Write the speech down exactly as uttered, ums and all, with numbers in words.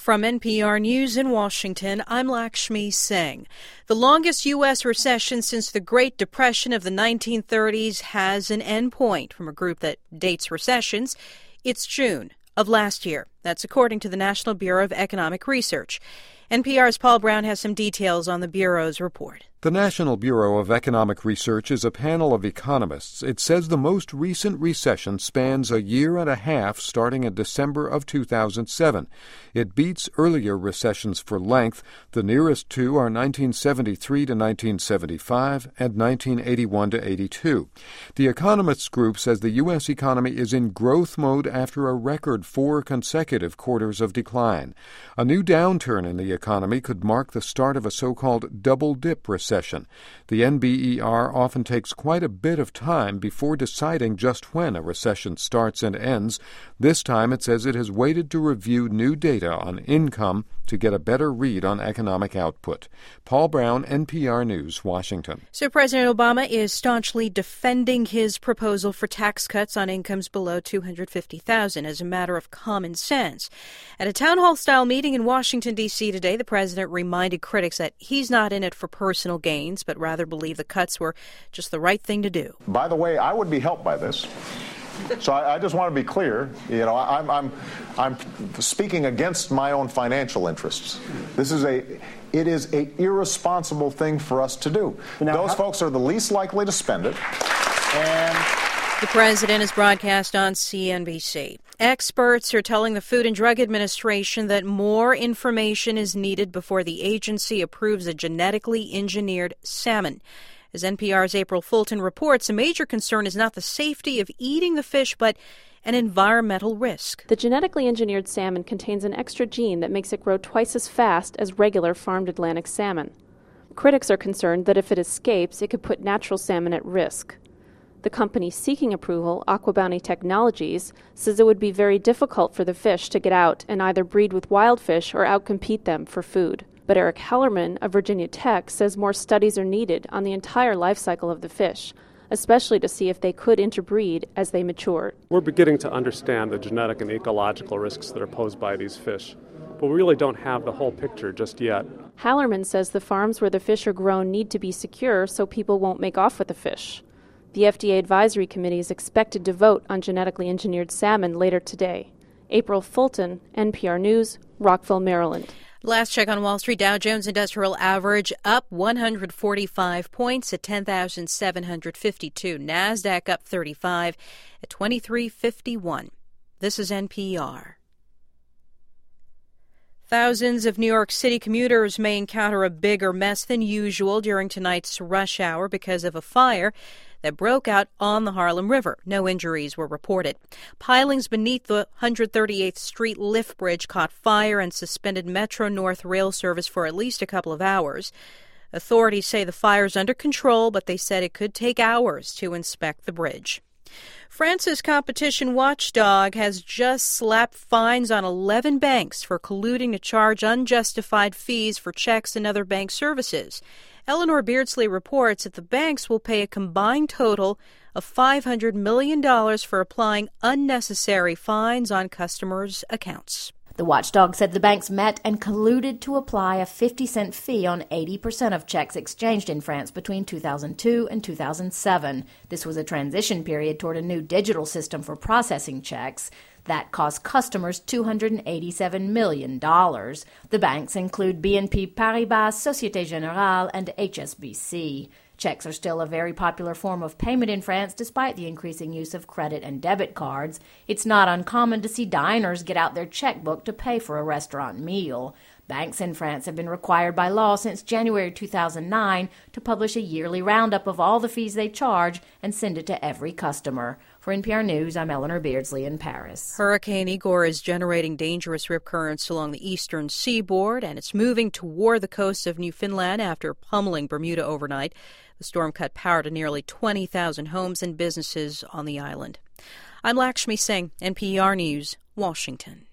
From N P R News in Washington, I'm Lakshmi Singh. The longest U S recession since the Great Depression of the nineteen thirties has an endpoint from a group that dates recessions. It's June of last year. That's according to the National Bureau of Economic Research. N P R's Paul Brown has some details on the Bureau's report. The National Bureau of Economic Research is a panel of economists. It says the most recent recession spans a year and a half starting in December of two thousand seven. It beats earlier recessions for length. The nearest two are nineteen seventy-three to nineteen seventy-five and nineteen eighty-one to eighty-two. The economists group says the U S economy is in growth mode after a record four consecutive quarters of decline. A new downturn in the economy could mark the start of a so-called double-dip recession. The N B E R often takes quite a bit of time before deciding just when a recession starts and ends. This time it says it has waited to review new data on income to get a better read on economic output. Paul Brown, N P R News, Washington. So President Obama is staunchly defending his proposal for tax cuts on incomes below two hundred fifty thousand dollars as a matter of common sense. At a town hall-style meeting in Washington, D C today, the president reminded critics that he's not in it for personal gains, but rather believe the cuts were just the right thing to do. By the way, I would be helped by this. So I, I just want to be clear. You know, I'm, I'm, I'm speaking against my own financial interests. This is a, it is a irresponsible thing for us to do. Now, Those how- folks are the least likely to spend it, and. The president is broadcast on C N B C. Experts are telling the Food and Drug Administration that more information is needed before the agency approves a genetically engineered salmon. As N P R's April Fulton reports, a major concern is not the safety of eating the fish, but an environmental risk. The genetically engineered salmon contains an extra gene that makes it grow twice as fast as regular farmed Atlantic salmon. Critics are concerned that if it escapes, it could put natural salmon at risk. The company seeking approval, AquaBounty Technologies, says it would be very difficult for the fish to get out and either breed with wild fish or outcompete them for food. But Eric Hellerman of Virginia Tech says more studies are needed on the entire life cycle of the fish, especially to see if they could interbreed as they mature. We're beginning to understand the genetic and ecological risks that are posed by these fish, but we really don't have the whole picture just yet. Hallerman says the farms where the fish are grown need to be secure so people won't make off with the fish. The F D A Advisory Committee is expected to vote on genetically engineered salmon later today. April Fulton, N P R News, Rockville, Maryland. Last check on Wall Street, Dow Jones Industrial Average up one hundred forty-five points at ten thousand seven hundred fifty-two. NASDAQ up thirty-five at twenty-three fifty-one. This is N P R. Thousands of New York City commuters may encounter a bigger mess than usual during tonight's rush hour because of a fire that broke out on the Harlem River. No injuries were reported. Pilings beneath the one hundred thirty-eighth Street lift bridge caught fire and suspended Metro North rail service for at least a couple of hours. Authorities say the fire's under control, but they said it could take hours to inspect the bridge. France's competition watchdog has just slapped fines on eleven banks for colluding to charge unjustified fees for checks and other bank services. Eleanor Beardsley reports that the banks will pay a combined total of five hundred million dollars for applying unnecessary fines on customers' accounts. The watchdog said the banks met and colluded to apply a fifty cent fee on eighty percent of checks exchanged in France between two thousand two and two thousand seven. This was a transition period toward a new digital system for processing checks. That cost customers two hundred eighty-seven million dollars. The banks include B N P Paribas, Société Générale, and H S B C. Checks are still a very popular form of payment in France despite the increasing use of credit and debit cards. It's not uncommon to see diners get out their checkbook to pay for a restaurant meal. Banks in France have been required by law since January two thousand nine to publish a yearly roundup of all the fees they charge and send it to every customer. For N P R News, I'm Eleanor Beardsley in Paris. Hurricane Igor is generating dangerous rip currents along the eastern seaboard, and it's moving toward the coast of Newfoundland after pummeling Bermuda overnight. The storm cut power to nearly twenty thousand homes and businesses on the island. I'm Lakshmi Singh, N P R News, Washington.